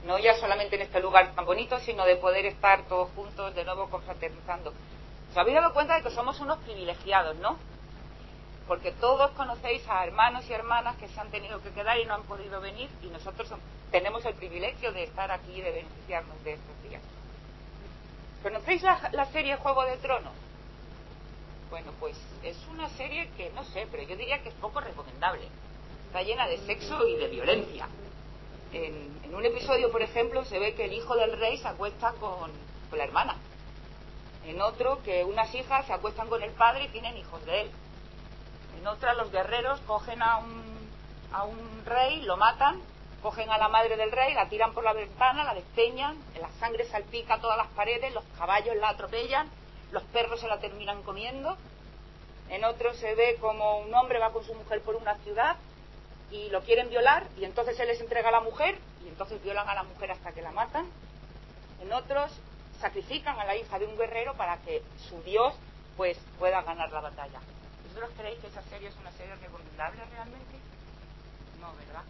no ya solamente en este lugar tan bonito, sino de poder estar todos juntos de nuevo confraternizando. ¿Os habéis dado cuenta de que somos unos privilegiados, no? Porque todos conocéis a hermanos y hermanas que se han tenido que quedar y no han podido venir, y nosotros tenemos el privilegio de estar aquí y de beneficiarnos de estos días. ¿Conocéis la serie Juego de Tronos? Bueno, pues es una serie que, no sé, pero yo diría que es poco recomendable. Está llena de sexo y de violencia. En un episodio, por ejemplo, se ve que el hijo del rey se acuesta con la hermana. En otro, que unas hijas se acuestan con el padre y tienen hijos de él. En otra, los guerreros cogen a un rey, lo matan, cogen a la madre del rey, la tiran por la ventana, la despeñan, la sangre salpica todas las paredes, los caballos la atropellan, los perros se la terminan comiendo. En otro se ve como un hombre va con su mujer por una ciudad y lo quieren violar, y entonces se les entrega a la mujer, y entonces violan a la mujer hasta que la matan. En otros sacrifican a la hija de un guerrero para que su dios pues pueda ganar la batalla. ¿Vosotros creéis que esa serie es una serie recomendable realmente? No, ¿verdad?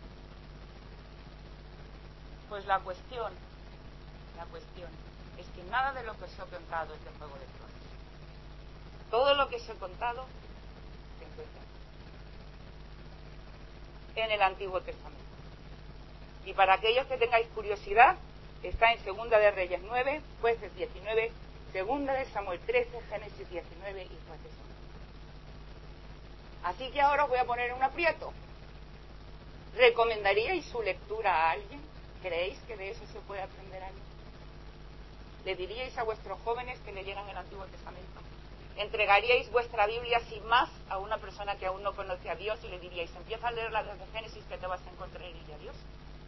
Pues la cuestión es que nada de lo que os he contado es de Juego de Tronos. Todo lo que os he contado se encuentra en el Antiguo Testamento. Y para aquellos que tengáis curiosidad, está en Segunda de Reyes 9, Jueces 19, Segunda de Samuel 13, Génesis 19 y Jueces 1. Así que ahora os voy a poner en un aprieto. ¿Recomendaríais su lectura a alguien? ¿Creéis que de eso se puede aprender algo? ¿Le diríais a vuestros jóvenes que leyeran el Antiguo Testamento? ¿Entregaríais vuestra Biblia sin más a una persona que aún no conoce a Dios y le diríais, empieza a leerla desde Génesis que te vas a encontrar en ella a Dios?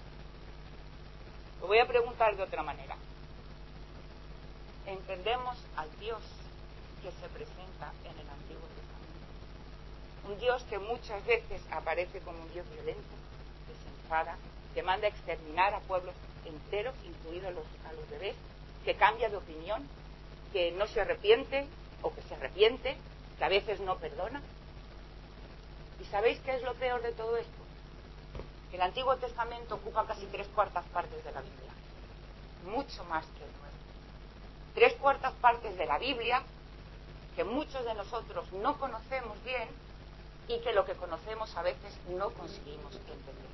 Lo voy a preguntar de otra manera. ¿Entendemos al Dios que se presenta en el Antiguo Testamento? Un Dios que muchas veces aparece como un Dios violento, que se enfada, que manda a exterminar a pueblos enteros, incluidos a los bebés, que cambia de opinión, que no se arrepiente o que se arrepiente, que a veces no perdona. ¿Y sabéis qué es lo peor de todo esto? El Antiguo Testamento ocupa casi 3/4 partes de la Biblia, mucho más que el Nuevo. 3/4 partes de la Biblia que muchos de nosotros no conocemos bien y que lo que conocemos a veces no conseguimos entender.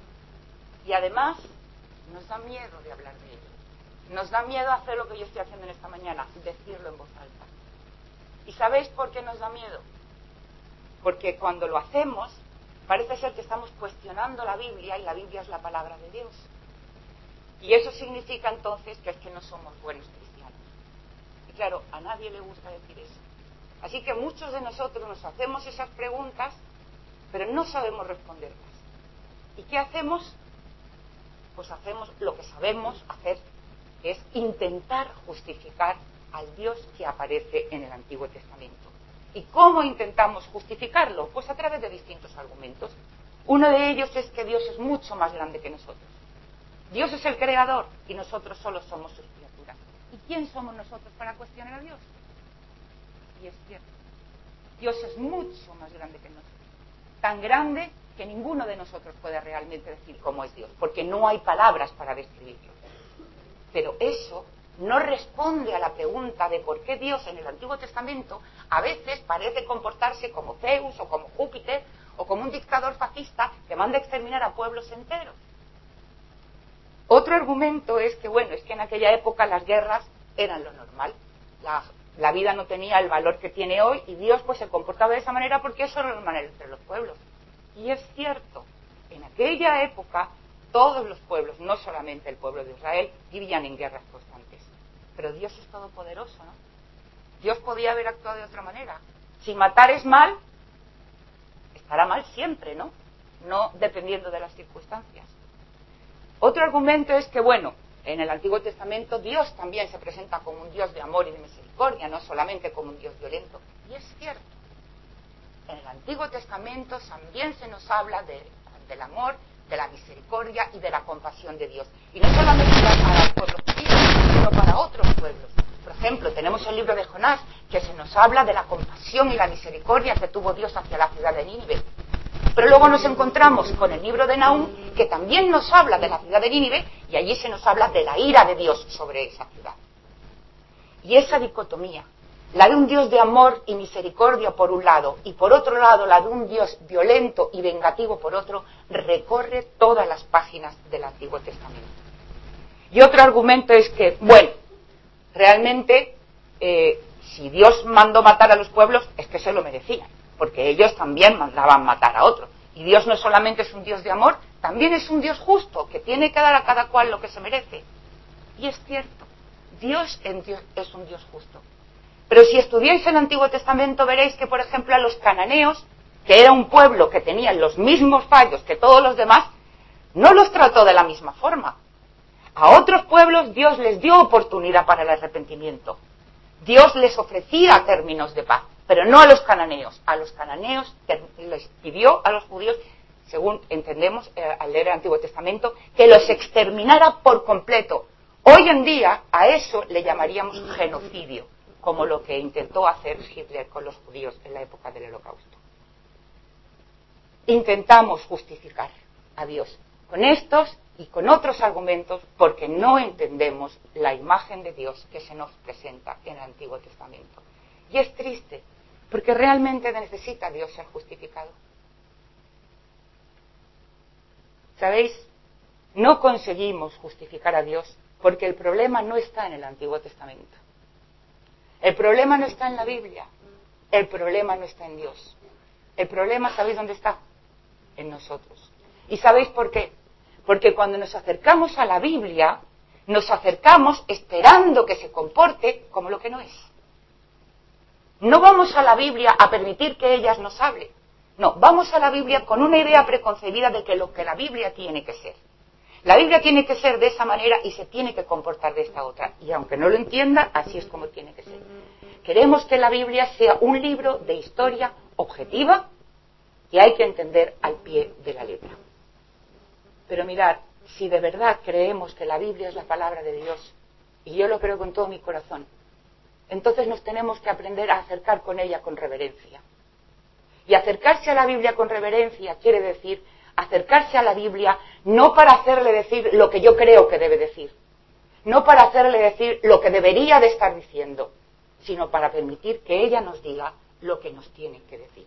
Y además nos da miedo de hablar de ello. Nos da miedo hacer lo que yo estoy haciendo en esta mañana, decirlo en voz alta. ¿Y sabéis por qué nos da miedo? Porque cuando lo hacemos, parece ser que estamos cuestionando la Biblia, y la Biblia es la palabra de Dios. Y eso significa entonces que es que no somos buenos cristianos. Y claro, a nadie le gusta decir eso. Así que muchos de nosotros nos hacemos esas preguntas, pero no sabemos responderlas. ¿Y qué hacemos? Pues hacemos lo que sabemos hacer, que es intentar justificar al Dios que aparece en el Antiguo Testamento. ¿Y cómo intentamos justificarlo? Pues a través de distintos argumentos. Uno de ellos es que Dios es mucho más grande que nosotros. Dios es el creador y nosotros solo somos sus criaturas. ¿Y quién somos nosotros para cuestionar a Dios? Y es cierto, Dios es mucho más grande que nosotros. Tan grande que ninguno de nosotros puede realmente decir cómo es Dios, porque no hay palabras para describirlo. Pero eso no responde a la pregunta de por qué Dios en el Antiguo Testamento a veces parece comportarse como Zeus o como Júpiter o como un dictador fascista que manda a exterminar a pueblos enteros. Otro argumento es que, bueno, es que en aquella época las guerras eran lo normal. La vida no tenía el valor que tiene hoy y Dios pues se comportaba de esa manera porque eso era lo normal entre los pueblos. Y es cierto, en aquella época todos los pueblos, no solamente el pueblo de Israel, vivían en guerras constantes. Pero Dios es todopoderoso, ¿no? Dios podía haber actuado de otra manera. Si matar es mal, estará mal siempre, ¿no? No dependiendo de las circunstancias. Otro argumento es que, bueno, en el Antiguo Testamento Dios también se presenta como un Dios de amor y de misericordia, no solamente como un Dios violento. Y es cierto. En el Antiguo Testamento también se nos habla del amor, de la misericordia y de la compasión de Dios. Y no solamente para el pueblo judío, sino para otros pueblos. Por ejemplo, tenemos el libro de Jonás, que se nos habla de la compasión y la misericordia que tuvo Dios hacia la ciudad de Nínive. Pero luego nos encontramos con el libro de Nahum, que también nos habla de la ciudad de Nínive, y allí se nos habla de la ira de Dios sobre esa ciudad. Y esa dicotomía, la de un Dios de amor y misericordia por un lado, y por otro lado la de un Dios violento y vengativo por otro, recorre todas las páginas del Antiguo Testamento. Y otro argumento es que, bueno, realmente, si Dios mandó matar a los pueblos, es que se lo merecían, porque ellos también mandaban matar a otros. Y Dios no solamente es un Dios de amor, también es un Dios justo, que tiene que dar a cada cual lo que se merece. Y es cierto, Dios es un Dios justo. Pero si estudiáis el Antiguo Testamento veréis que, por ejemplo, a los cananeos, que era un pueblo que tenía los mismos fallos que todos los demás, no los trató de la misma forma. A otros pueblos Dios les dio oportunidad para el arrepentimiento. Dios les ofrecía términos de paz, pero no a los cananeos. A los cananeos les pidió a los judíos, según entendemos al leer el Antiguo Testamento, que los exterminara por completo. Hoy en día a eso le llamaríamos genocidio, como lo que intentó hacer Hitler con los judíos en la época del Holocausto. Intentamos justificar a Dios con estos y con otros argumentos porque no entendemos la imagen de Dios que se nos presenta en el Antiguo Testamento. Y es triste, porque realmente necesita Dios ser justificado. ¿Sabéis? No conseguimos justificar a Dios porque el problema no está en el Antiguo Testamento. El problema no está en la Biblia. El problema no está en Dios. El problema, ¿sabéis dónde está? En nosotros. ¿Y sabéis por qué? Porque cuando nos acercamos a la Biblia, nos acercamos esperando que se comporte como lo que no es. No vamos a la Biblia a permitir que ella nos hable. No, vamos a la Biblia con una idea preconcebida de que lo que la Biblia tiene que ser. La Biblia tiene que ser de esa manera y se tiene que comportar de esta otra. Y aunque no lo entienda, así es como tiene que ser. Queremos que la Biblia sea un libro de historia objetiva que hay que entender al pie de la letra. Pero mirad, si de verdad creemos que la Biblia es la palabra de Dios, y yo lo creo con todo mi corazón, entonces nos tenemos que aprender a acercar con ella con reverencia. Y acercarse a la Biblia con reverencia quiere decir acercarse a la Biblia no para hacerle decir lo que yo creo que debe decir, no para hacerle decir lo que debería de estar diciendo, sino para permitir que ella nos diga lo que nos tiene que decir.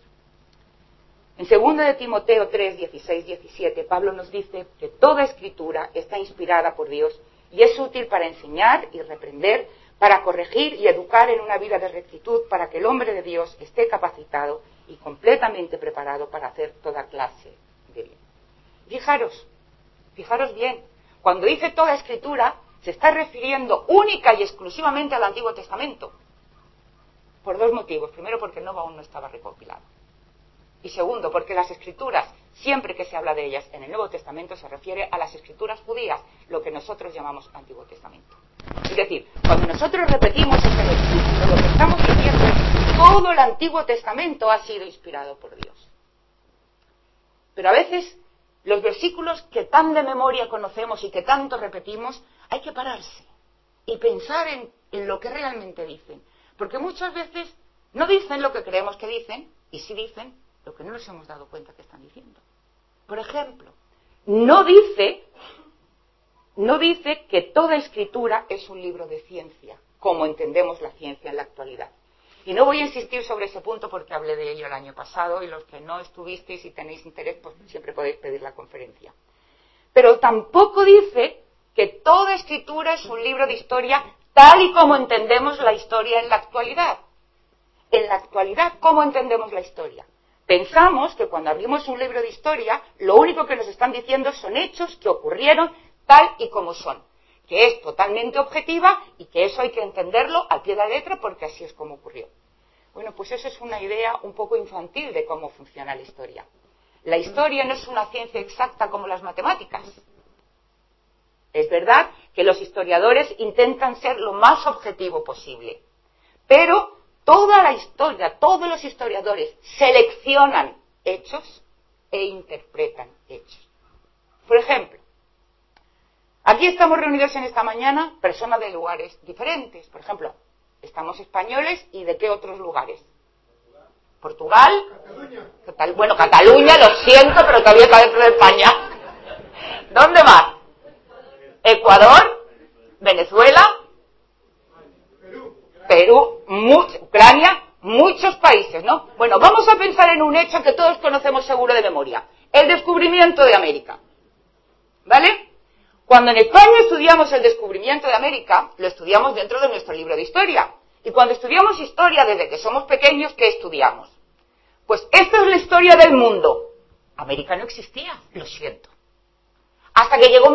En 2 de Timoteo 3, 16, 17, Pablo nos dice que toda escritura está inspirada por Dios y es útil para enseñar y reprender, para corregir y educar en una vida de rectitud, para que el hombre de Dios esté capacitado y completamente preparado para hacer toda clase de bien. Fijaros bien, cuando dice toda escritura, se está refiriendo única y exclusivamente al Antiguo Testamento. Por dos motivos. Primero, porque el Nuevo aún no estaba recopilado. Y segundo, porque las escrituras, siempre que se habla de ellas en el Nuevo Testamento, se refiere a las escrituras judías, lo que nosotros llamamos Antiguo Testamento. Es decir, cuando nosotros repetimos este versículo, lo que estamos diciendo es que todo el Antiguo Testamento ha sido inspirado por Dios. Pero a veces, los versículos que tan de memoria conocemos y que tanto repetimos, hay que pararse y pensar en lo que realmente dicen. Porque muchas veces no dicen lo que creemos que dicen, y sí dicen lo que no nos hemos dado cuenta que están diciendo. Por ejemplo, no dice que toda escritura es un libro de ciencia, como entendemos la ciencia en la actualidad. Y no voy a insistir sobre ese punto porque hablé de ello el año pasado y los que no estuvisteis y tenéis interés, pues siempre podéis pedir la conferencia. Pero tampoco dice que toda escritura es un libro de historia tal y como entendemos la historia en la actualidad. En la actualidad, ¿cómo entendemos la historia? Pensamos que cuando abrimos un libro de historia, lo único que nos están diciendo son hechos que ocurrieron tal y como son, que es totalmente objetiva y que eso hay que entenderlo al pie de la letra porque así es como ocurrió. Bueno, pues eso es una idea un poco infantil de cómo funciona la historia. La historia no es una ciencia exacta como las matemáticas. Es verdad que los historiadores intentan ser lo más objetivo posible, pero toda la historia, todos los historiadores seleccionan hechos e interpretan hechos. Por ejemplo, aquí estamos reunidos en esta mañana personas de lugares diferentes. Por ejemplo, estamos españoles y ¿de qué otros lugares? Portugal, bueno, Cataluña, lo siento, pero todavía está dentro de España. ¿Dónde más? Ecuador, Venezuela, Perú, Ucrania, muchos países, ¿no? Bueno, vamos a pensar en un hecho que todos conocemos seguro de memoria, el descubrimiento de América, ¿vale? Cuando en España estudiamos el descubrimiento de América, lo estudiamos dentro de nuestro libro de historia. Y cuando estudiamos historia desde que somos pequeños, ¿qué estudiamos? Pues esta es la historia del mundo. América no existía, lo siento. Hasta que llegó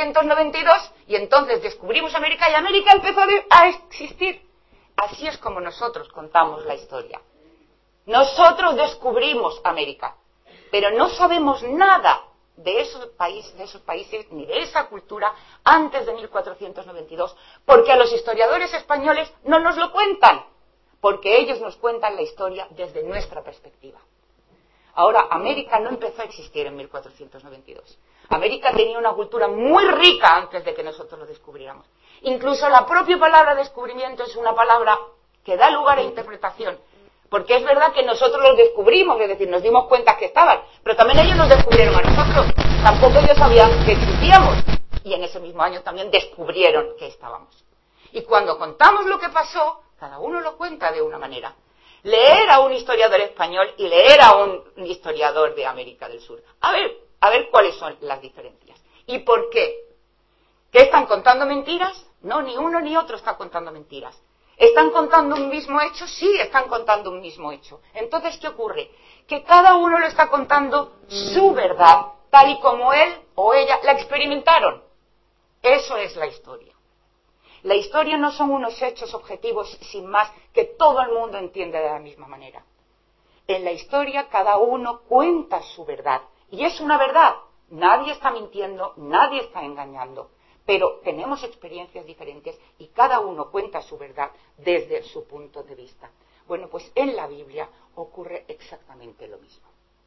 1492 y entonces descubrimos América y América empezó a existir. Así es como nosotros contamos la historia. Nosotros descubrimos América, pero no sabemos nada de esos países ni de esa cultura antes de 1492, porque a los historiadores españoles no nos lo cuentan, porque ellos nos cuentan la historia desde nuestra perspectiva. Ahora, América no empezó a existir en 1492. América tenía una cultura muy rica antes de que nosotros lo descubriéramos. Incluso la propia palabra descubrimiento es una palabra que da lugar a interpretación, porque es verdad que nosotros los descubrimos, es decir, nos dimos cuenta que estaban, pero también ellos nos descubrieron a nosotros. Tampoco ellos sabían que existíamos, y en ese mismo año también descubrieron que estábamos. Y cuando contamos lo que pasó, cada uno lo cuenta de una manera. Leer a un historiador español y leer a un historiador de América del Sur. A ver cuáles son las diferencias. ¿Y por qué? ¿Qué están contando mentiras? No, ni uno ni otro está contando mentiras. ¿Están contando un mismo hecho? Sí, están contando un mismo hecho. Entonces, ¿qué ocurre? Que cada uno lo está contando su verdad, tal y como él o ella la experimentaron. Eso es la historia. La historia no son unos hechos objetivos sin más que todo el mundo entiende de la misma manera. En la historia cada uno cuenta su verdad. Y es una verdad. Nadie está mintiendo, nadie está engañando. Pero tenemos experiencias diferentes y cada uno cuenta su verdad desde su punto de vista. Bueno, pues en la Biblia ocurre exactamente lo mismo.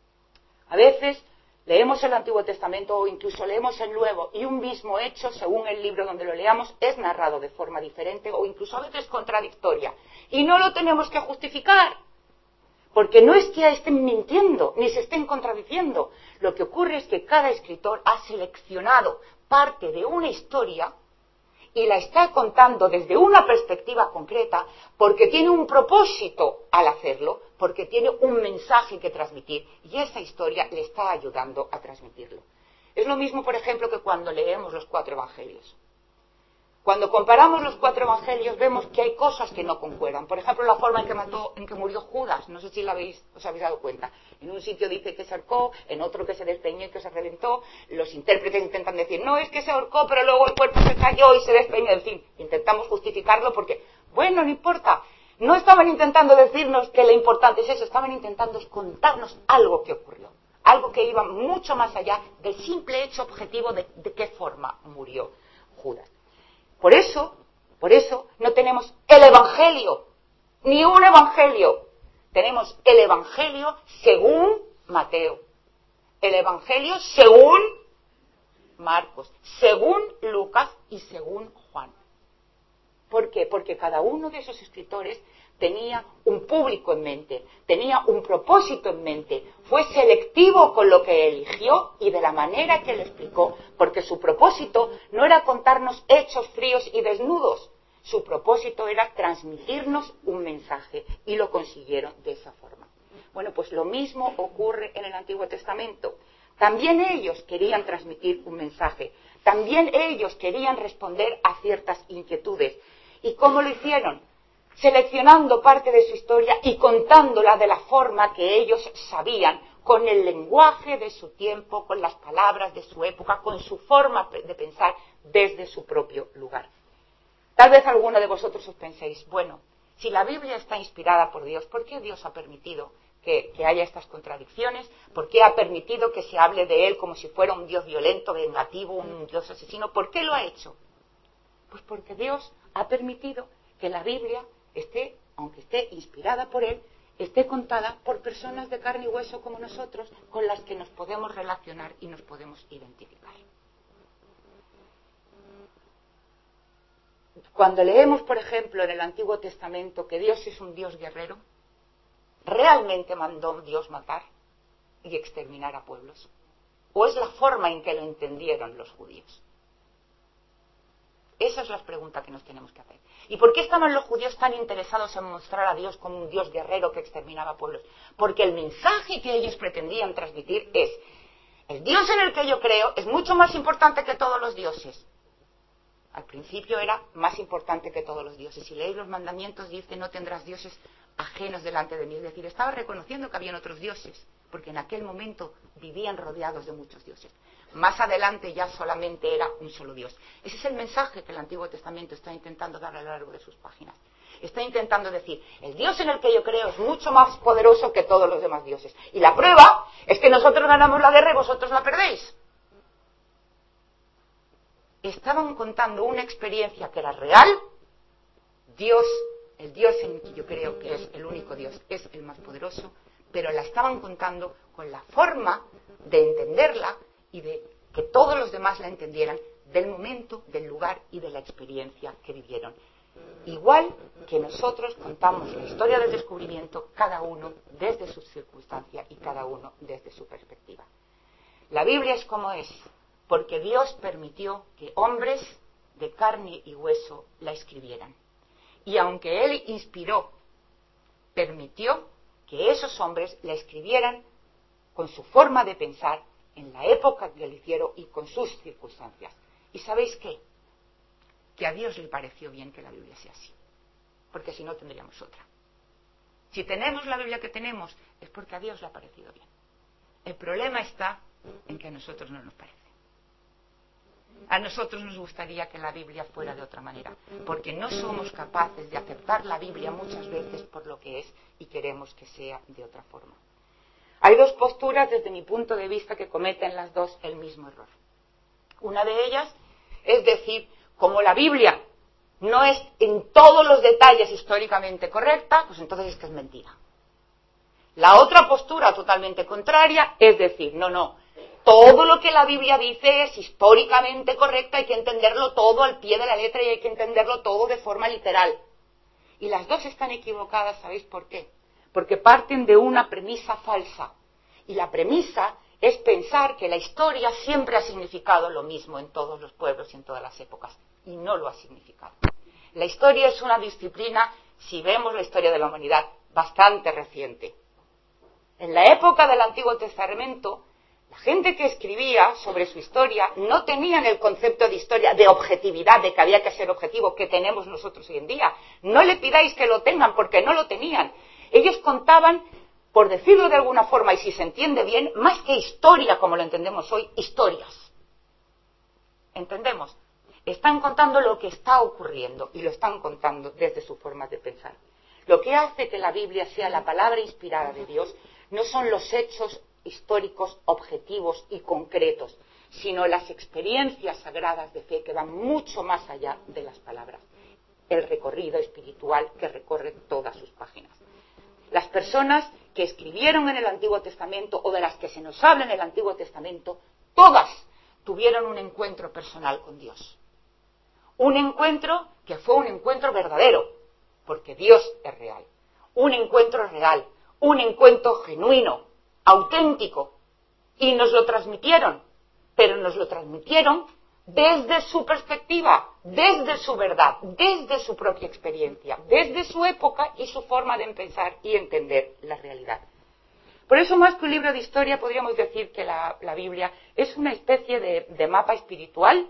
A veces leemos el Antiguo Testamento o incluso leemos el Nuevo y un mismo hecho, según el libro donde lo leamos, es narrado de forma diferente o incluso a veces contradictoria. Y no lo tenemos que justificar, porque no es que estén mintiendo ni se estén contradiciendo. Lo que ocurre es que cada escritor ha seleccionado parte de una historia y la está contando desde una perspectiva concreta porque tiene un propósito al hacerlo, porque tiene un mensaje que transmitir y esa historia le está ayudando a transmitirlo. Es lo mismo, por ejemplo, que cuando leemos los 4 evangelios. Cuando comparamos los 4 evangelios vemos que hay cosas que no concuerdan. Por ejemplo, la forma en que murió Judas. No sé si os habéis dado cuenta. En un sitio dice que se ahorcó, en otro que se despeñó y que se reventó. Los intérpretes intentan decir, no, es que se ahorcó, pero luego el cuerpo se cayó y se despeñó. En fin, intentamos justificarlo porque, bueno, no importa. No estaban intentando decirnos que lo importante es eso. Estaban intentando contarnos algo que ocurrió. Algo que iba mucho más allá del simple hecho objetivo de qué forma murió Judas. Por eso no tenemos el Evangelio, ni un Evangelio. Tenemos el Evangelio según Mateo, el Evangelio según Marcos, según Lucas y según Juan. ¿Por qué? Porque cada uno de esos escritores tenía un público en mente, tenía un propósito en mente, fue selectivo con lo que eligió y de la manera que lo explicó, porque su propósito no era contarnos hechos fríos y desnudos, su propósito era transmitirnos un mensaje y lo consiguieron de esa forma. Bueno, pues lo mismo ocurre en el Antiguo Testamento. También ellos querían transmitir un mensaje, también ellos querían responder a ciertas inquietudes. ¿Y cómo lo hicieron? Seleccionando parte de su historia y contándola de la forma que ellos sabían, con el lenguaje de su tiempo, con las palabras de su época, con su forma de pensar desde su propio lugar. Tal vez alguno de vosotros os penséis, bueno, si la Biblia está inspirada por Dios, ¿por qué Dios ha permitido que haya estas contradicciones? ¿Por qué ha permitido que se hable de Él como si fuera un Dios violento, vengativo, un Dios asesino? ¿Por qué lo ha hecho? Pues porque Dios ha permitido que la Biblia esté, aunque esté inspirada por Él, esté contada por personas de carne y hueso como nosotros, con las que nos podemos relacionar y nos podemos identificar. Cuando leemos, por ejemplo, en el Antiguo Testamento que Dios es un Dios guerrero, ¿Realmente mandó Dios matar y exterminar a pueblos? ¿O es la forma en que lo entendieron los judíos? Esa es la pregunta que nos tenemos que hacer. ¿Y por qué estaban los judíos tan interesados en mostrar a Dios como un Dios guerrero que exterminaba pueblos? Porque el mensaje que ellos pretendían transmitir es: el Dios en el que yo creo es mucho más importante que todos los dioses. Al principio era más importante que todos los dioses. Si leéis los mandamientos, dice: no tendrás dioses ajenos delante de mí. Es decir, estaba reconociendo que habían otros dioses, porque en aquel momento vivían rodeados de muchos dioses. Más adelante ya solamente era un solo Dios. Ese es el mensaje que el Antiguo Testamento está intentando dar a lo largo de sus páginas. Está intentando decir: el Dios en el que yo creo es mucho más poderoso que todos los demás dioses. Y la prueba es que nosotros ganamos la guerra y vosotros la perdéis. Estaban contando una experiencia que era real. Dios, el Dios en el que yo creo que es el único Dios, es el más poderoso, pero la estaban contando con la forma de entenderla y de que todos los demás la entendieran, del momento, del lugar y de la experiencia que vivieron. Igual que nosotros contamos la historia del descubrimiento, cada uno desde su circunstancia y cada uno desde su perspectiva. La Biblia es como es, porque Dios permitió que hombres de carne y hueso la escribieran. Y aunque Él inspiró, permitió que esos hombres la escribieran con su forma de pensar, en la época que lo hicieron y con sus circunstancias. ¿Y sabéis qué? Que a Dios le pareció bien que la Biblia sea así, porque si no tendríamos otra. Si tenemos la Biblia que tenemos, es porque a Dios le ha parecido bien. El problema está en que a nosotros no nos parece. A nosotros nos gustaría que la Biblia fuera de otra manera, porque no somos capaces de aceptar la Biblia muchas veces por lo que es y queremos que sea de otra forma. Hay dos posturas desde mi punto de vista que cometen las dos el mismo error. Una de ellas es decir, como la Biblia no es en todos los detalles históricamente correcta, pues entonces es que es mentira. La otra postura totalmente contraria es decir, no, todo lo que la Biblia dice es históricamente correcto, hay que entenderlo todo al pie de la letra y hay que entenderlo todo de forma literal. Y las dos están equivocadas, ¿sabéis por qué? Porque parten de una premisa falsa. Y la premisa es pensar que la historia siempre ha significado lo mismo en todos los pueblos y en todas las épocas. Y no lo ha significado. La historia es una disciplina, si vemos la historia de la humanidad, bastante reciente. En la época del Antiguo Testamento, la gente que escribía sobre su historia no tenían el concepto de historia, de objetividad, de que había que ser objetivo, que tenemos nosotros hoy en día. No le pidáis que lo tengan, porque no lo tenían. Ellos contaban, por decirlo de alguna forma, y si se entiende bien, más que historia como lo entendemos hoy, historias. ¿Entendemos? Están contando lo que está ocurriendo, y lo están contando desde su forma de pensar. Lo que hace que la Biblia sea la palabra inspirada de Dios no son los hechos históricos objetivos y concretos, sino las experiencias sagradas de fe que van mucho más allá de las palabras, el recorrido espiritual que recorre todas sus páginas. Las personas que escribieron en el Antiguo Testamento o de las que se nos habla en el Antiguo Testamento, todas tuvieron un encuentro personal con Dios. Un encuentro que fue un encuentro verdadero, porque Dios es real. Un encuentro real, un encuentro genuino, auténtico, y nos lo transmitieron, pero nos lo transmitieron desde su perspectiva, desde su verdad, desde su propia experiencia, desde su época y su forma de pensar y entender la realidad. Por eso, más que un libro de historia, podríamos decir que la Biblia es una especie de mapa espiritual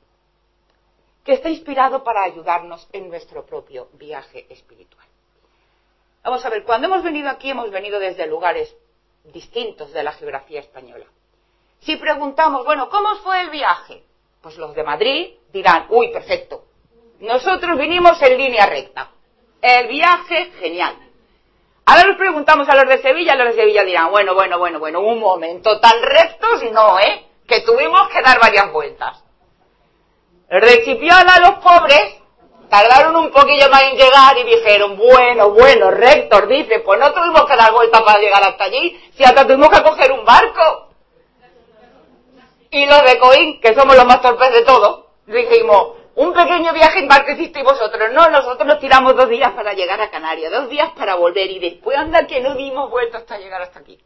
que está inspirado para ayudarnos en nuestro propio viaje espiritual. Vamos a ver, cuando hemos venido aquí, hemos venido desde lugares distintos de la geografía española. Si preguntamos, bueno, ¿cómo fue el viaje? Pues los de Madrid dirán, uy, perfecto. Nosotros vinimos en línea recta. El viaje, genial. Ahora nos preguntamos a los de Sevilla dirán, bueno, un momento, tan rectos no, que tuvimos que dar varias vueltas. Los de Chipiola, los pobres, tardaron un poquillo más en llegar y dijeron, bueno, rectos, dice, pues no tuvimos que dar vueltas para llegar hasta allí, si hasta tuvimos que coger un barco. Y los de Coín, que somos los más torpes de todos, dijimos, un pequeño viaje en barquecito y vosotros no, nosotros nos tiramos 2 días para llegar a Canarias, 2 días para volver y después anda que no dimos vuelta hasta llegar hasta aquí.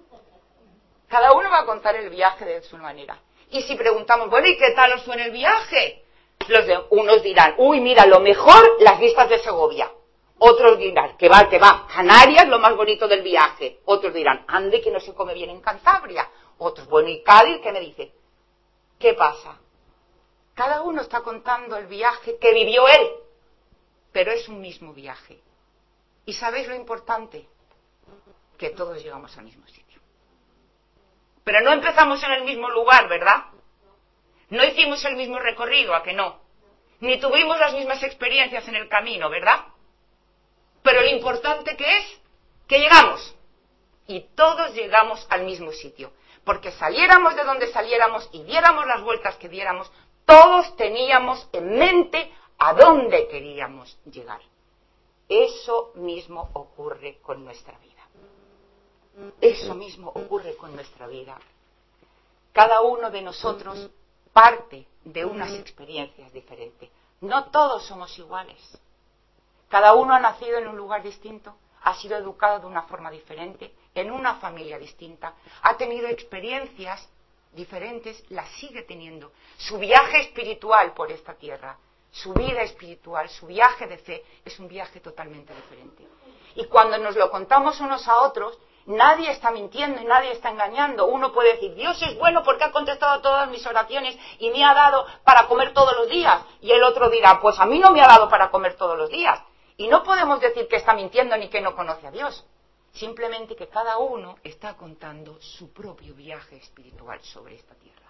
Cada uno va a contar el viaje de su manera. Y si preguntamos, bueno, ¿y qué tal os fue en el viaje? Unos dirán, uy, mira, lo mejor, las vistas de Segovia. Otros dirán, que va, Canarias, lo más bonito del viaje. Otros dirán, ande, que no se come bien en Cantabria. Otros, bueno, ¿y Cádiz qué me dice? ¿Qué pasa? Cada uno está contando el viaje que vivió él, pero es un mismo viaje. ¿Y sabéis lo importante? Que todos llegamos al mismo sitio. Pero no empezamos en el mismo lugar, ¿verdad? No hicimos el mismo recorrido, ¿a que no? Ni tuvimos las mismas experiencias en el camino, ¿verdad? Pero lo importante que es que llegamos. Y todos llegamos al mismo sitio. Porque saliéramos de donde saliéramos y diéramos las vueltas que diéramos, todos teníamos en mente a dónde queríamos llegar. Eso mismo ocurre con nuestra vida. Eso mismo ocurre con nuestra vida. Cada uno de nosotros parte de unas experiencias diferentes. No todos somos iguales. Cada uno ha nacido en un lugar distinto, ha sido educado de una forma diferente, en una familia distinta, ha tenido experiencias diferentes, las sigue teniendo. Su viaje espiritual por esta tierra, su vida espiritual, su viaje de fe, es un viaje totalmente diferente. Y cuando nos lo contamos unos a otros, nadie está mintiendo y nadie está engañando. Uno puede decir, Dios es bueno porque ha contestado todas mis oraciones y me ha dado para comer todos los días. Y el otro dirá, pues a mí no me ha dado para comer todos los días. Y no podemos decir que está mintiendo ni que no conoce a Dios. Simplemente que cada uno está contando su propio viaje espiritual sobre esta tierra.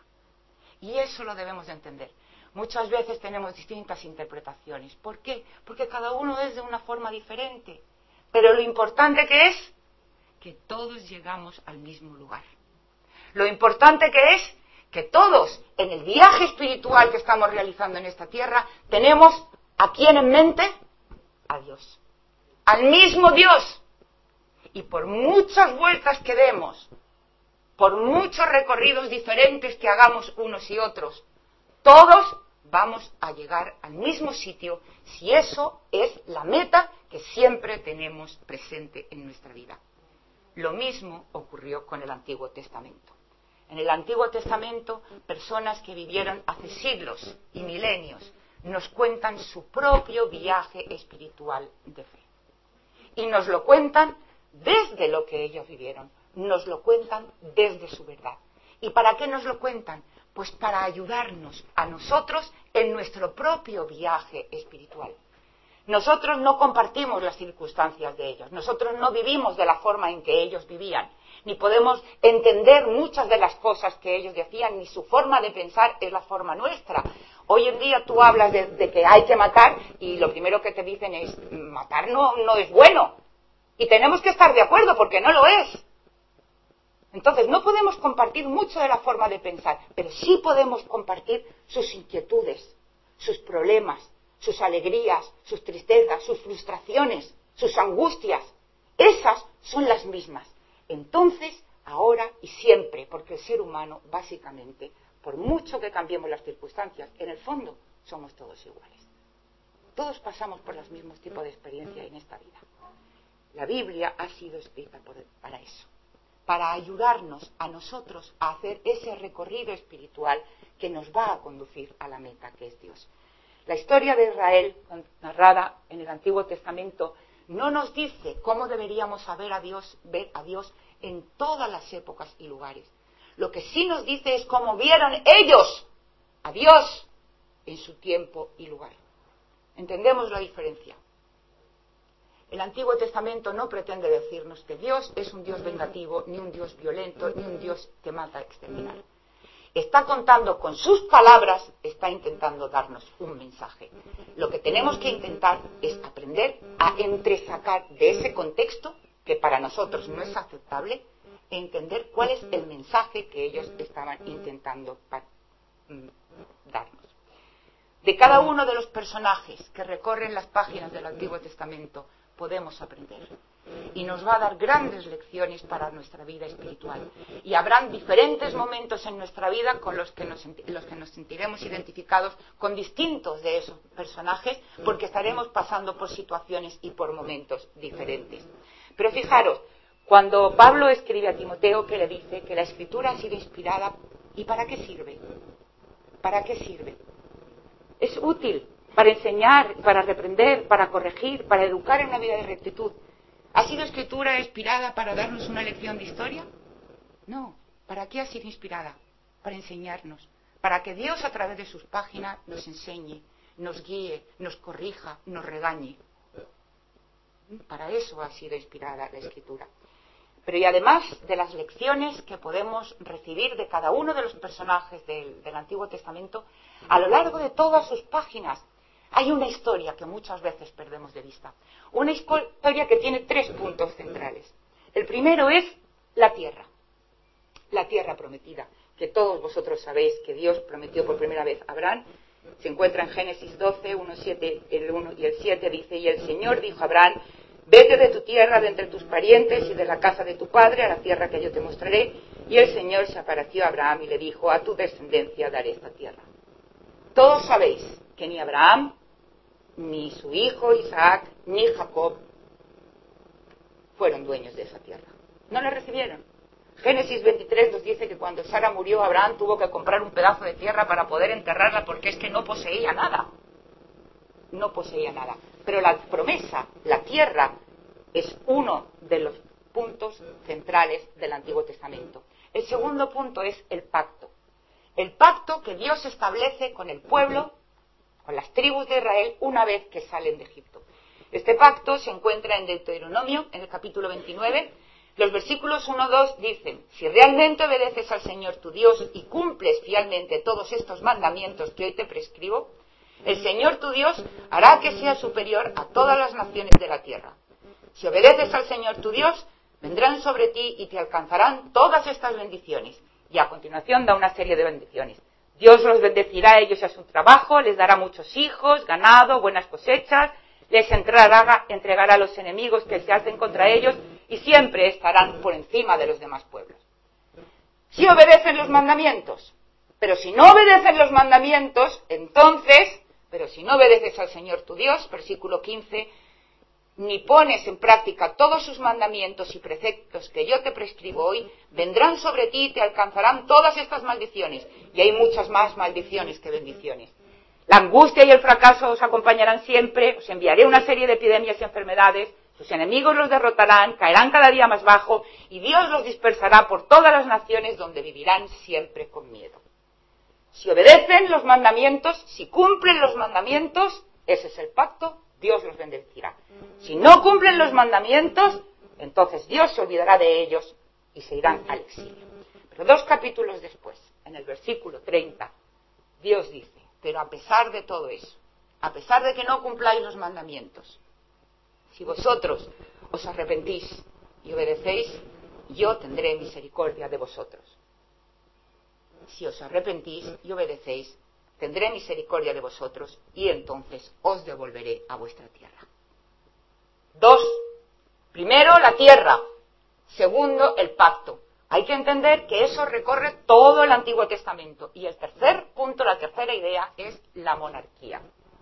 Y eso lo debemos de entender. Muchas veces tenemos distintas interpretaciones. ¿Por qué? Porque cada uno es de una forma diferente. Pero lo importante que es que todos llegamos al mismo lugar. Lo importante que es que todos, en el viaje espiritual que estamos realizando en esta tierra, tenemos ¿a quién en mente? A Dios. Al mismo Dios. Y por muchas vueltas que demos, por muchos recorridos diferentes que hagamos unos y otros, todos vamos a llegar al mismo sitio si eso es la meta que siempre tenemos presente en nuestra vida. Lo mismo ocurrió con el Antiguo Testamento. En el Antiguo Testamento, personas que vivieron hace siglos y milenios nos cuentan su propio viaje espiritual de fe. Y nos lo cuentan desde lo que ellos vivieron, nos lo cuentan desde su verdad. ¿Y para qué nos lo cuentan? Pues para ayudarnos a nosotros en nuestro propio viaje espiritual. Nosotros no compartimos las circunstancias de ellos, nosotros no vivimos de la forma en que ellos vivían, ni podemos entender muchas de las cosas que ellos decían, ni su forma de pensar es la forma nuestra. Hoy en día tú hablas de que hay que matar y lo primero que te dicen es matar no es bueno. Y tenemos que estar de acuerdo porque no lo es. Entonces no podemos compartir mucho de la forma de pensar, pero sí podemos compartir sus inquietudes, sus problemas, sus alegrías, sus tristezas, sus frustraciones, sus angustias. Esas son las mismas. Entonces, ahora y siempre, porque el ser humano, básicamente, por mucho que cambiemos las circunstancias, en el fondo somos todos iguales. Todos pasamos por los mismos tipos de experiencia en esta vida. La Biblia ha sido escrita para eso, para ayudarnos a nosotros a hacer ese recorrido espiritual que nos va a conducir a la meta que es Dios. La historia de Israel, narrada en el Antiguo Testamento, no nos dice cómo deberíamos ver a Dios en todas las épocas y lugares. Lo que sí nos dice es cómo vieron ellos a Dios en su tiempo y lugar. ¿Entendemos la diferencia? El Antiguo Testamento no pretende decirnos que Dios es un Dios vengativo, ni un Dios violento, ni un Dios que mata a exterminar. Está contando con sus palabras, está intentando darnos un mensaje. Lo que tenemos que intentar es aprender a entresacar de ese contexto, que para nosotros no es aceptable, e entender cuál es el mensaje que ellos estaban intentando darnos. De cada uno de los personajes que recorren las páginas del Antiguo Testamento podemos aprender. y nos va a dar grandes lecciones para nuestra vida espiritual. Y habrán diferentes momentos en nuestra vida con los que nos sentiremos identificados con distintos de esos personajes, porque estaremos pasando por situaciones y por momentos diferentes. Pero fijaros, cuando Pablo escribe a Timoteo, que le dice que la Escritura ha sido inspirada, ¿y para qué sirve? ¿Para qué sirve? Es útil para enseñar, para reprender, para corregir, para educar en una vida de rectitud. ¿Ha sido Escritura inspirada para darnos una lección de historia? No. ¿Para qué ha sido inspirada? Para enseñarnos. Para que Dios a través de sus páginas nos enseñe, nos guíe, nos corrija, nos regañe. Para eso ha sido inspirada la Escritura. Pero y además de las lecciones que podemos recibir de cada uno de los personajes del Antiguo Testamento, a lo largo de todas sus páginas hay una historia que muchas veces perdemos de vista. Una historia que tiene 3 puntos centrales. El primero es la tierra prometida, que todos vosotros sabéis que Dios prometió por primera vez a Abraham. Se encuentra en Génesis 12, 1, 7, el 1 y el 7, dice: y el Señor dijo a Abraham: vete de tu tierra, de entre tus parientes y de la casa de tu padre, a la tierra que yo te mostraré. Y el Señor se apareció a Abraham y le dijo: a tu descendencia daré esta tierra. Todos sabéis que ni Abraham, ni su hijo Isaac, ni Jacob fueron dueños de esa tierra. No la recibieron. Génesis 23 nos dice que cuando Sara murió, Abraham tuvo que comprar un pedazo de tierra para poder enterrarla, porque es que no poseía nada. No poseía nada. Pero la promesa, la tierra, es uno de los puntos centrales del Antiguo Testamento. El segundo punto es el pacto. El pacto que Dios establece con el pueblo, con las tribus de Israel, una vez que salen de Egipto. Este pacto se encuentra en Deuteronomio, en el capítulo 29. Los versículos 1 y 2 dicen: si realmente obedeces al Señor tu Dios y cumples fielmente todos estos mandamientos que hoy te prescribo, el Señor tu Dios hará que seas superior a todas las naciones de la tierra. Si obedeces al Señor tu Dios, vendrán sobre ti y te alcanzarán todas estas bendiciones. Y a continuación da una serie de bendiciones. Dios los bendecirá a ellos y a su trabajo, les dará muchos hijos, ganado, buenas cosechas, les entregará a los enemigos que se hacen contra ellos y siempre estarán por encima de los demás pueblos. Si obedecen los mandamientos, pero si no obedecen los mandamientos, entonces, pero si no obedeces al Señor tu Dios, versículo 15, ni pones en práctica todos sus mandamientos y preceptos que yo te prescribo hoy, vendrán sobre ti y te alcanzarán todas estas maldiciones. Y hay muchas más maldiciones que bendiciones. La angustia y el fracaso os acompañarán siempre, os enviaré una serie de epidemias y enfermedades, sus enemigos los derrotarán, caerán cada día más bajo, y Dios los dispersará por todas las naciones donde vivirán siempre con miedo. Si obedecen los mandamientos, si cumplen los mandamientos, ese es el pacto, Dios los bendecirá. Si no cumplen los mandamientos, entonces Dios se olvidará de ellos y se irán al exilio. Pero 2 capítulos después, en el versículo 30, Dios dice: pero a pesar de todo eso, a pesar de que no cumpláis los mandamientos, si vosotros os arrepentís y obedecéis, yo tendré misericordia de vosotros. Si os arrepentís y obedecéis, tendré misericordia de vosotros y entonces os devolveré a vuestra tierra. 2. Primero, la tierra. Segundo, el pacto. Hay que entender que eso recorre todo el Antiguo Testamento. Y el tercer punto, la tercera idea, es la monarquía.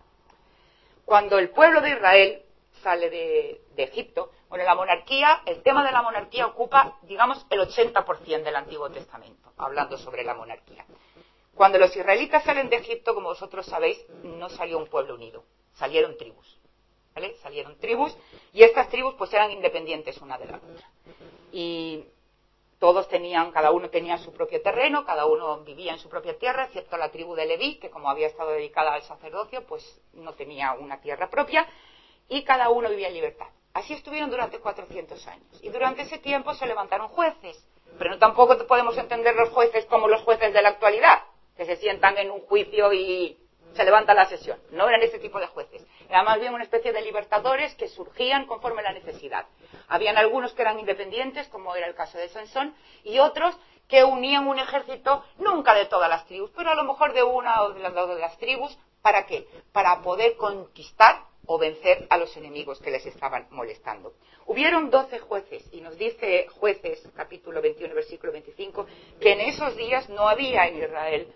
Cuando el pueblo de Israel sale de Egipto, bueno, la monarquía, el tema de la monarquía ocupa, digamos, el 80% del Antiguo Testamento, hablando sobre la monarquía. Cuando los israelitas salen de Egipto, como vosotros sabéis, no salió un pueblo unido, salieron tribus, ¿vale? Salieron tribus, y estas tribus pues eran independientes una de la otra. Y todos cada uno tenía su propio terreno, cada uno vivía en su propia tierra, excepto la tribu de Leví, que como había estado dedicada al sacerdocio, pues no tenía una tierra propia, y cada uno vivía en libertad. Así estuvieron durante 400 años. Y durante ese tiempo se levantaron jueces, pero tampoco podemos entender los jueces como los jueces de la actualidad, que se sientan en un juicio y se levanta la sesión. No eran ese tipo de jueces. Era más bien una especie de libertadores que surgían conforme la necesidad. Habían algunos que eran independientes, como era el caso de Sansón, y otros que unían un ejército, nunca de todas las tribus, pero a lo mejor de una o de las tribus. ¿Para qué? Para poder conquistar o vencer a los enemigos que les estaban molestando. Hubieron 12 jueces, y nos dice Jueces, capítulo 21, versículo 25, que en esos días no había en Israel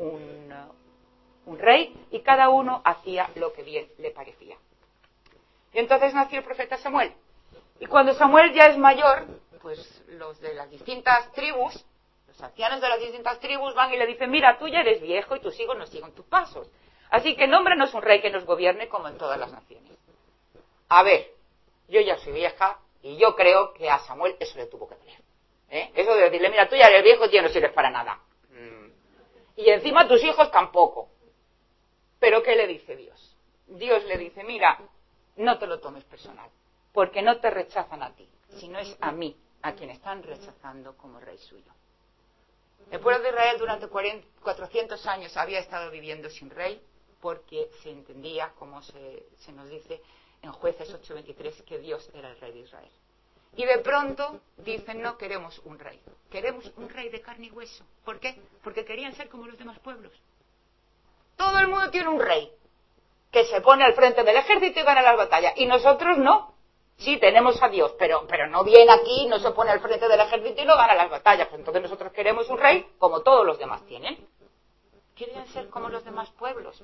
un rey, y cada uno hacía lo que bien le parecía. Y entonces nació el profeta Samuel. Y cuando Samuel ya es mayor, pues los de las distintas tribus, los ancianos de las distintas tribus van y le dicen, mira, tú ya eres viejo y tus hijos no siguen tus pasos. Así que nómbranos un rey que nos gobierne como en todas las naciones. A ver, yo ya soy vieja y yo creo que a Samuel eso le tuvo que doler. Eso de decirle, mira, tú ya eres viejo y ya no sirves para nada. Y encima tus hijos tampoco. Pero ¿qué le dice Dios? Dios le dice, mira, no te lo tomes personal, porque no te rechazan a ti, sino es a mí a quien están rechazando como rey suyo. El pueblo de Israel durante 400 años había estado viviendo sin rey, porque se entendía, como se nos dice en Jueces 8:23, que Dios era el rey de Israel. Y de pronto dicen, no queremos un rey de carne y hueso. ¿Por qué? Porque querían ser como los demás pueblos. Todo el mundo tiene un rey que se pone al frente del ejército y gana las batallas. Y nosotros no. Sí, tenemos a Dios, pero no viene aquí, no se pone al frente del ejército y no gana las batallas. Pues entonces nosotros queremos un rey como todos los demás tienen. Quieren ser como los demás pueblos.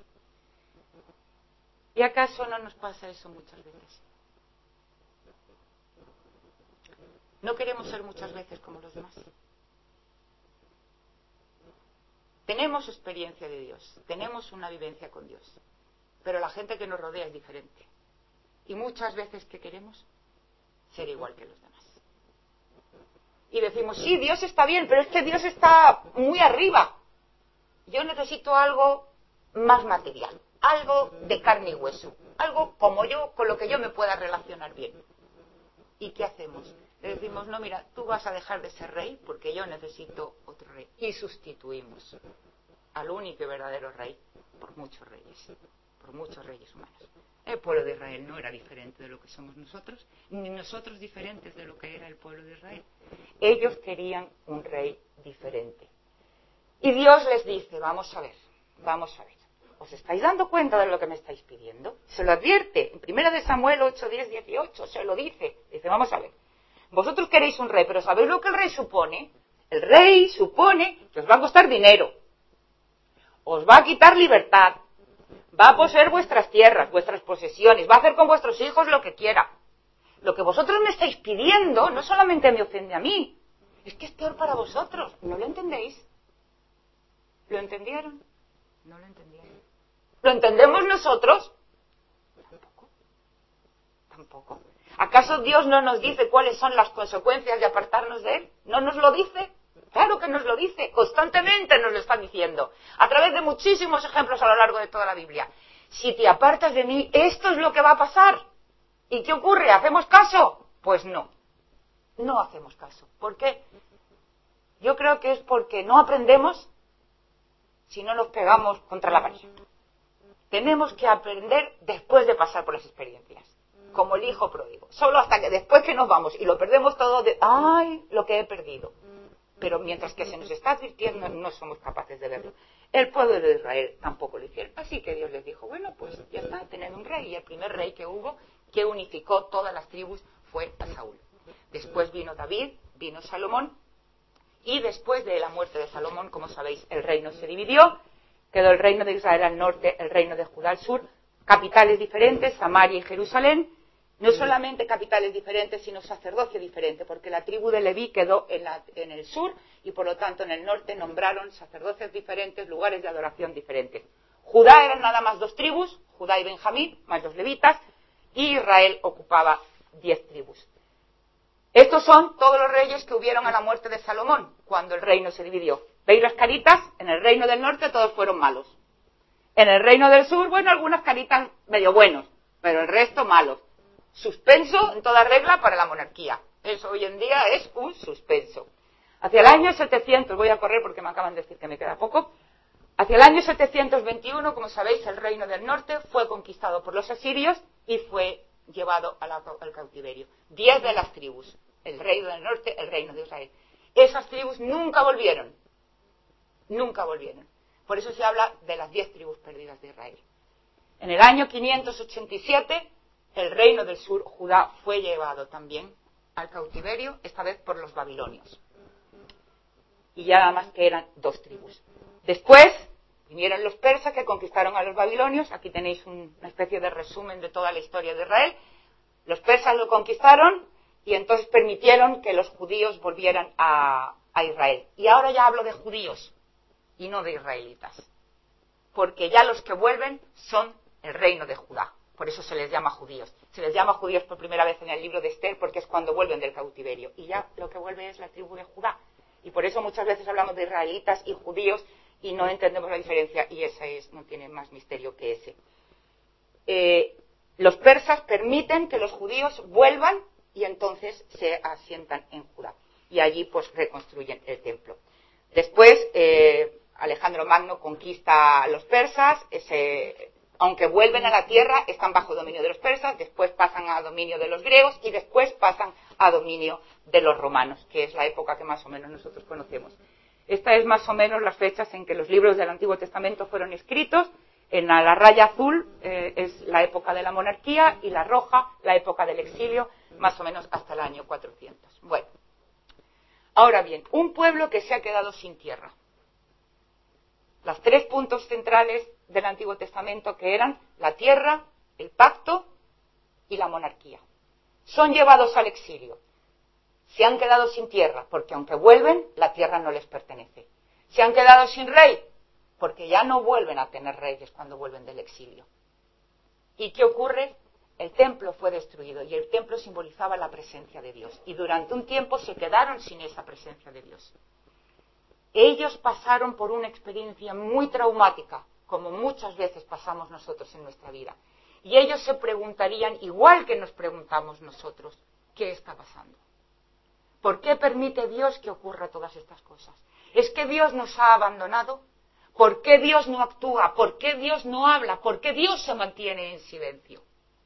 ¿Y acaso no nos pasa eso muchas veces? ¿No queremos ser muchas veces como los demás? Tenemos experiencia de Dios, tenemos una vivencia con Dios, pero la gente que nos rodea es diferente. Y muchas veces que queremos ser igual que los demás. Y decimos, sí, Dios está bien, pero es que Dios está muy arriba. Yo necesito algo más material, algo de carne y hueso, algo como yo, con lo que yo me pueda relacionar bien. ¿Y qué hacemos? Le decimos, no, mira, tú vas a dejar de ser rey porque yo necesito otro rey. Y sustituimos al único y verdadero rey por muchos reyes humanos. El pueblo de Israel no era diferente de lo que somos nosotros, ni nosotros diferentes de lo que era el pueblo de Israel. Ellos querían un rey diferente. Y Dios les dice, vamos a ver, ¿os estáis dando cuenta de lo que me estáis pidiendo? Se lo advierte, en 1 de Samuel 8, 10, 18, se lo dice. Dice, vamos a ver, vosotros queréis un rey, pero ¿sabéis lo que el rey supone? El rey supone que os va a costar dinero, os va a quitar libertad, va a poseer vuestras tierras, vuestras posesiones, va a hacer con vuestros hijos lo que quiera. Lo que vosotros me estáis pidiendo no solamente me ofende a mí, es que es peor para vosotros. ¿No lo entendéis? ¿Lo entendieron? No lo entendieron. ¿Lo entendemos nosotros? Tampoco. ¿Acaso Dios no nos dice cuáles son las consecuencias de apartarnos de Él? ¿No nos lo dice? Claro que nos lo dice, constantemente nos lo está diciendo, a través de muchísimos ejemplos a lo largo de toda la Biblia. Si te apartas de mí, esto es lo que va a pasar. ¿Y qué ocurre? ¿Hacemos caso? Pues no hacemos caso. ¿Por qué? Yo creo que es porque no aprendemos si no nos pegamos contra la pared. Tenemos que aprender después de pasar por las experiencias, como el hijo pródigo. Solo hasta que después que nos vamos y lo perdemos todo, ¡ay, lo que he perdido! Pero mientras que se nos está advirtiendo, no somos capaces de verlo. El pueblo de Israel tampoco lo hicieron. Así que Dios les dijo, bueno, pues ya está, tened un rey. Y el primer rey que hubo, que unificó todas las tribus, fue a Saúl. Después vino David, vino Salomón, y después de la muerte de Salomón, como sabéis, el reino se dividió. Quedó el reino de Israel al norte, el reino de Judá al sur, capitales diferentes, Samaria y Jerusalén. No solamente capitales diferentes, sino sacerdocio diferente, porque la tribu de Leví quedó en el sur y por lo tanto en el norte nombraron sacerdocios diferentes, lugares de adoración diferentes. Judá eran nada más 2 tribus, Judá y Benjamín, más los levitas, y Israel ocupaba 10 tribus. Estos son todos los reyes que hubieron a la muerte de Salomón, cuando el reino se dividió. ¿Veis las caritas? En el reino del norte todos fueron malos. En el reino del sur, bueno, algunas caritas medio buenos, pero el resto malos. Suspenso en toda regla para la monarquía. Eso hoy en día es un suspenso. Hacia el año 700, voy a correr porque me acaban de decir que me queda poco. Hacia el año 721, como sabéis, el reino del norte fue conquistado por los asirios y fue llevado al cautiverio. 10 de las tribus, el reino del norte, el reino de Israel. Esas tribus nunca volvieron. Nunca volvieron. Por eso se habla de las 10 tribus perdidas de Israel. En el año 587, el reino del sur, Judá, fue llevado también al cautiverio, esta vez por los babilonios. Y ya nada más que eran 2 tribus. Después vinieron los persas que conquistaron a los babilonios. Aquí tenéis una especie de resumen de toda la historia de Israel. Los persas lo conquistaron y entonces permitieron que los judíos volvieran a Israel. Y ahora ya hablo de judíos y no de israelitas, porque ya los que vuelven son el reino de Judá. Por eso se les llama judíos. Se les llama judíos por primera vez en el libro de Esther, porque es cuando vuelven del cautiverio. Y ya lo que vuelve es la tribu de Judá. Y por eso muchas veces hablamos de israelitas y judíos y no entendemos la diferencia, y no tiene más misterio que ese. Los persas permiten que los judíos vuelvan y entonces se asientan en Judá. Y allí pues reconstruyen el templo. Después Alejandro Magno conquista a los persas, aunque vuelven a la tierra, están bajo dominio de los persas, después pasan a dominio de los griegos y después pasan a dominio de los romanos, que es la época que más o menos nosotros conocemos. Esta es más o menos las fechas en que los libros del Antiguo Testamento fueron escritos. En la raya azul es la época de la monarquía y la roja la época del exilio, más o menos hasta el año 400. Bueno, ahora bien, un pueblo que se ha quedado sin tierra. Los 3 puntos centrales del Antiguo Testamento, que eran la tierra, el pacto y la monarquía. Son llevados al exilio. Se han quedado sin tierra, porque aunque vuelven, la tierra no les pertenece. Se han quedado sin rey, porque ya no vuelven a tener reyes cuando vuelven del exilio. ¿Y qué ocurre? El templo fue destruido, y el templo simbolizaba la presencia de Dios. Y durante un tiempo se quedaron sin esa presencia de Dios. Ellos pasaron por una experiencia muy traumática, como muchas veces pasamos nosotros en nuestra vida. Y ellos se preguntarían, igual que nos preguntamos nosotros, ¿qué está pasando? ¿Por qué permite Dios que ocurra todas estas cosas? ¿Es que Dios nos ha abandonado? ¿Por qué Dios no actúa? ¿Por qué Dios no habla? ¿Por qué Dios se mantiene en silencio?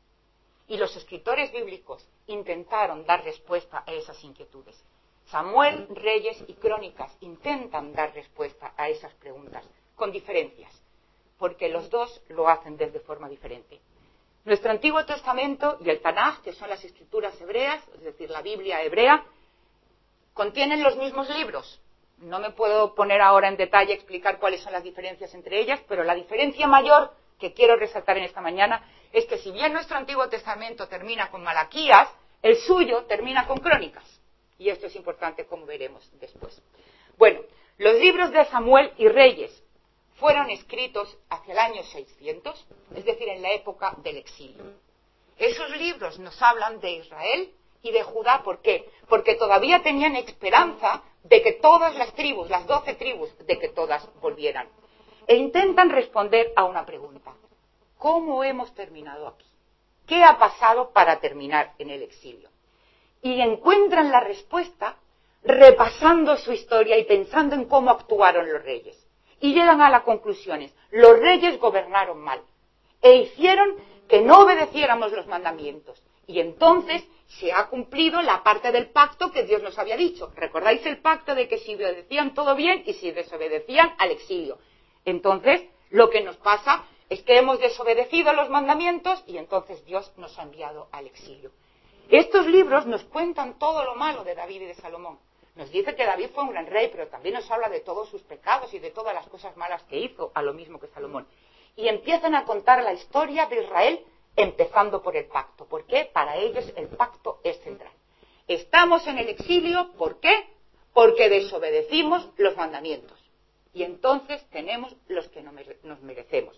Y los escritores bíblicos intentaron dar respuesta a esas inquietudes. Samuel, Reyes y Crónicas intentan dar respuesta a esas preguntas, con diferencias, porque los dos lo hacen desde forma diferente. Nuestro Antiguo Testamento y el Tanaj, que son las escrituras hebreas, es decir, la Biblia hebrea, contienen los mismos libros. No me puedo poner ahora en detalle a explicar cuáles son las diferencias entre ellas, pero la diferencia mayor que quiero resaltar en esta mañana es que si bien nuestro Antiguo Testamento termina con Malaquías, el suyo termina con Crónicas. Y esto es importante, como veremos después. Bueno, los libros de Samuel y Reyes fueron escritos hacia el año 600, es decir, en la época del exilio. Esos libros nos hablan de Israel y de Judá. ¿Por qué? Porque todavía tenían esperanza de que todas las tribus, las 12 tribus, de que todas volvieran. E intentan responder a una pregunta. ¿Cómo hemos terminado aquí? ¿Qué ha pasado para terminar en el exilio? Y encuentran la respuesta repasando su historia y pensando en cómo actuaron los reyes. Y llegan a las conclusiones. Los reyes gobernaron mal e hicieron que no obedeciéramos los mandamientos. Y entonces se ha cumplido la parte del pacto que Dios nos había dicho. ¿Recordáis el pacto de que si obedecían todo bien y si desobedecían al exilio? Entonces, lo que nos pasa es que hemos desobedecido los mandamientos y entonces Dios nos ha enviado al exilio. Estos libros nos cuentan todo lo malo de David y de Salomón. Nos dice que David fue un gran rey, pero también nos habla de todos sus pecados y de todas las cosas malas que hizo, a lo mismo que Salomón. Y empiezan a contar la historia de Israel empezando por el pacto. ¿Por qué? Para ellos el pacto es central. Estamos en el exilio, ¿por qué? Porque desobedecimos los mandamientos. Y entonces tenemos los que nos merecemos.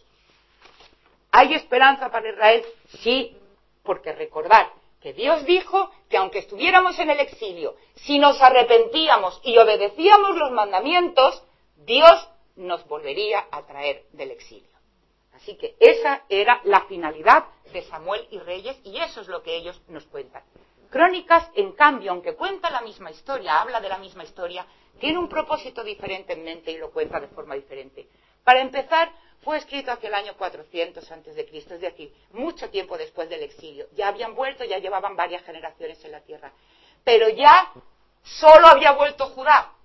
¿Hay esperanza para Israel? Sí, porque recordar que Dios dijo que aunque estuviéramos en el exilio, si nos arrepentíamos y obedecíamos los mandamientos, Dios nos volvería a traer del exilio. Así que esa era la finalidad de Samuel y Reyes, y eso es lo que ellos nos cuentan. Crónicas, en cambio, aunque cuenta la misma historia, habla de la misma historia, tiene un propósito diferente en mente y lo cuenta de forma diferente. Para empezar, fue escrito hacia el año 400 a.C., es decir, mucho tiempo después del exilio. Ya habían vuelto, ya llevaban varias generaciones en la tierra. Pero ya solo había vuelto Judá.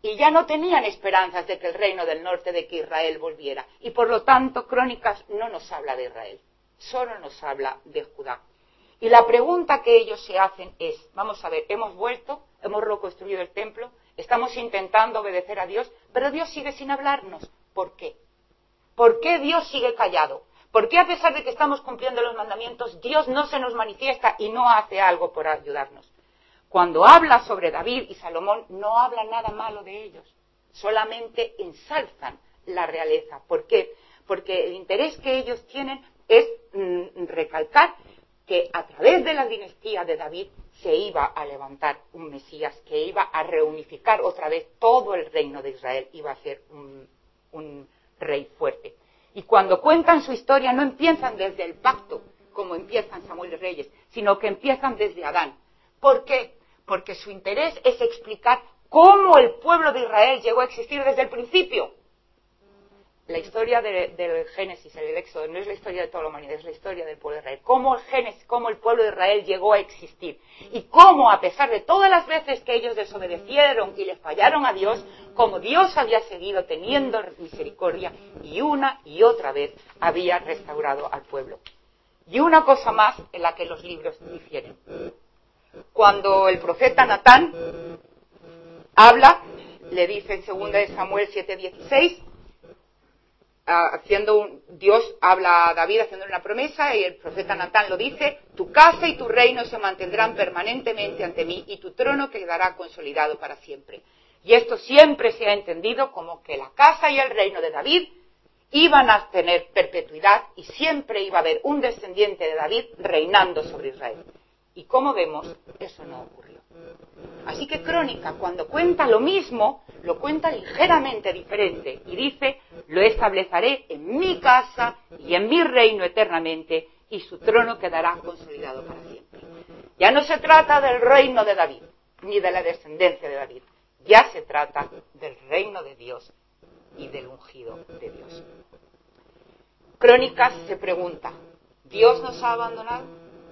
y ya no tenían esperanzas de que el reino del norte, de que Israel volviera. Y por lo tanto, Crónicas no nos habla de Israel, solo nos habla de Judá. Y la pregunta que ellos se hacen es, vamos a ver, hemos vuelto, hemos reconstruido el templo, estamos intentando obedecer a Dios, pero Dios sigue sin hablarnos. ¿Por qué? ¿Por qué Dios sigue callado? ¿Por qué a pesar de que estamos cumpliendo los mandamientos, Dios no se nos manifiesta y no hace algo por ayudarnos? Cuando habla sobre David y Salomón, no habla nada malo de ellos, solamente ensalzan la realeza. ¿Por qué? Porque el interés que ellos tienen es recalcar que a través de la dinastía de David se iba a levantar un Mesías, que iba a reunificar otra vez todo el reino de Israel, iba a ser un rey fuerte. Y cuando cuentan su historia no empiezan desde el pacto, como empiezan Samuel y Reyes, sino que empiezan desde Adán. ¿Por qué? Porque su interés es explicar cómo el pueblo de Israel llegó a existir desde el principio. La historia del Génesis, el Éxodo, no es la historia de toda la humanidad, es la historia del pueblo de Israel. Cómo el pueblo de Israel llegó a existir. Y cómo, a pesar de todas las veces que ellos desobedecieron y le fallaron a Dios, como Dios había seguido teniendo misericordia y una y otra vez había restaurado al pueblo. Y una cosa más en la que los libros difieren. Cuando el profeta Natán habla, le dice en 2 Samuel 7:16, Dios habla a David haciéndole una promesa y el profeta Natán lo dice: tu casa y tu reino se mantendrán permanentemente ante mí y tu trono quedará consolidado para siempre. Y esto siempre se ha entendido como que la casa y el reino de David iban a tener perpetuidad y siempre iba a haber un descendiente de David reinando sobre Israel. Y como vemos, eso no ocurrió. Así que Crónica, cuando cuenta lo mismo, lo cuenta ligeramente diferente y dice: lo estableceré en mi casa y en mi reino eternamente y su trono quedará consolidado para siempre. Ya no se trata del reino de David, ni de la descendencia de David. Ya se trata del reino de Dios y del ungido de Dios. Crónicas se pregunta: ¿Dios nos ha abandonado?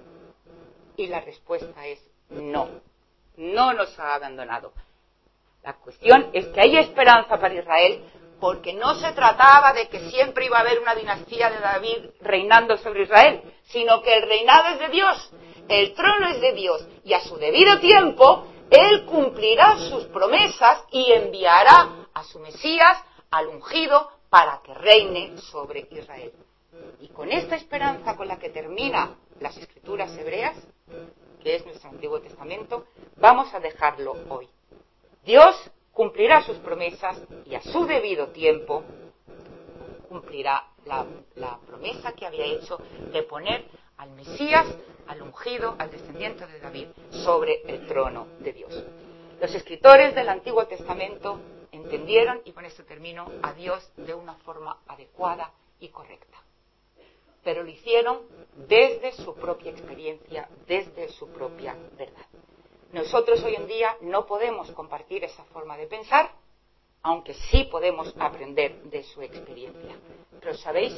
Y la respuesta es no, no nos ha abandonado. La cuestión es que hay esperanza para Israel, porque no se trataba de que siempre iba a haber una dinastía de David reinando sobre Israel, sino que el reinado es de Dios, el trono es de Dios, y a su debido tiempo Él cumplirá sus promesas y enviará a su Mesías, al ungido, para que reine sobre Israel. Y con esta esperanza con la que termina las Escrituras hebreas, que es nuestro Antiguo Testamento, vamos a dejarlo hoy. Dios cumplirá sus promesas y a su debido tiempo cumplirá la promesa que había hecho de poner al Mesías, al ungido, al descendiente de David, sobre el trono de Dios. Los escritores del Antiguo Testamento entendieron, y con esto termino, a Dios de una forma adecuada y correcta. Pero lo hicieron desde su propia experiencia, desde su propia verdad. Nosotros hoy en día no podemos compartir esa forma de pensar, aunque sí podemos aprender de su experiencia. Pero ¿sabéis?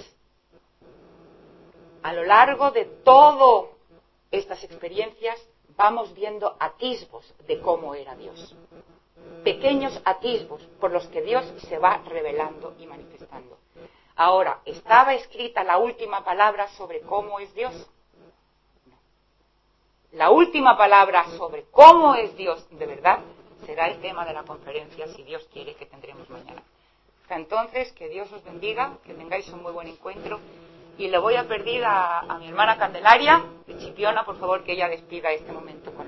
A lo largo de todas estas experiencias vamos viendo atisbos de cómo era Dios. Pequeños atisbos por los que Dios se va revelando y manifestando. Ahora, ¿estaba escrita la última palabra sobre cómo es Dios? No. La última palabra sobre cómo es Dios de verdad será el tema de la conferencia, si Dios quiere, que tendremos mañana. Hasta entonces, que Dios os bendiga, que tengáis un muy buen encuentro. Y le voy a pedir a mi hermana Candelaria, de Chipiona, por favor, que ella despida este momento con